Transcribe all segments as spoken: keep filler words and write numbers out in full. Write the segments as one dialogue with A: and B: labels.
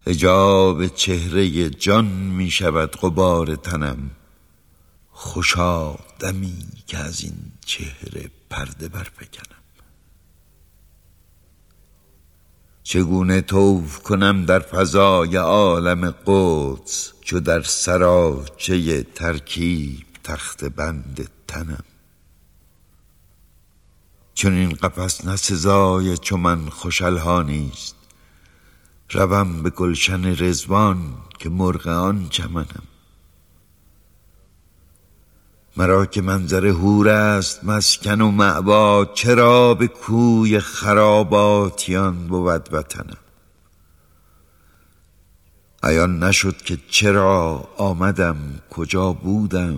A: حجاب چهره جان می شود غبار تنم. خوشا دمی که از این چهره پرده برفکنم. چگونه طوف کنم در فضای عالم قدس، چو در سراچه ترکیب تخت بند تنم. چون این قفس نه سزای چو من خوش الحانیست، روم به گلشن رضوان که مرغ آن چمنم. مرا که منظر حور است مسکن و مأوا، چرا به کوی خراباتیان بود وطنم. عیان نشد که چرا آمدم کجا بودم،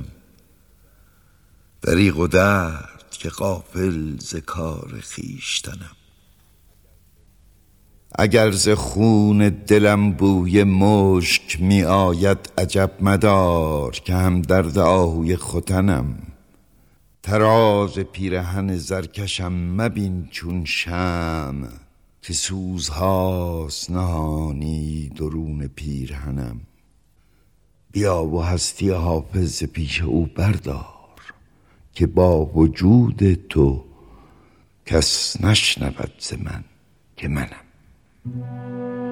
A: دریغ و درد که غافل ز کار خویشتنم. اگر ز خون دلم بوی مشک می آید عجب مدار، که هم درد آهوی ختنم. طراز پیرهن زرکشم مبین چون شمع، که سوزهاست نهانی درون پیرهنم. بیا و هستی حافظ پیش او بردار، که با وجود تو کس نشنود ز من که منم.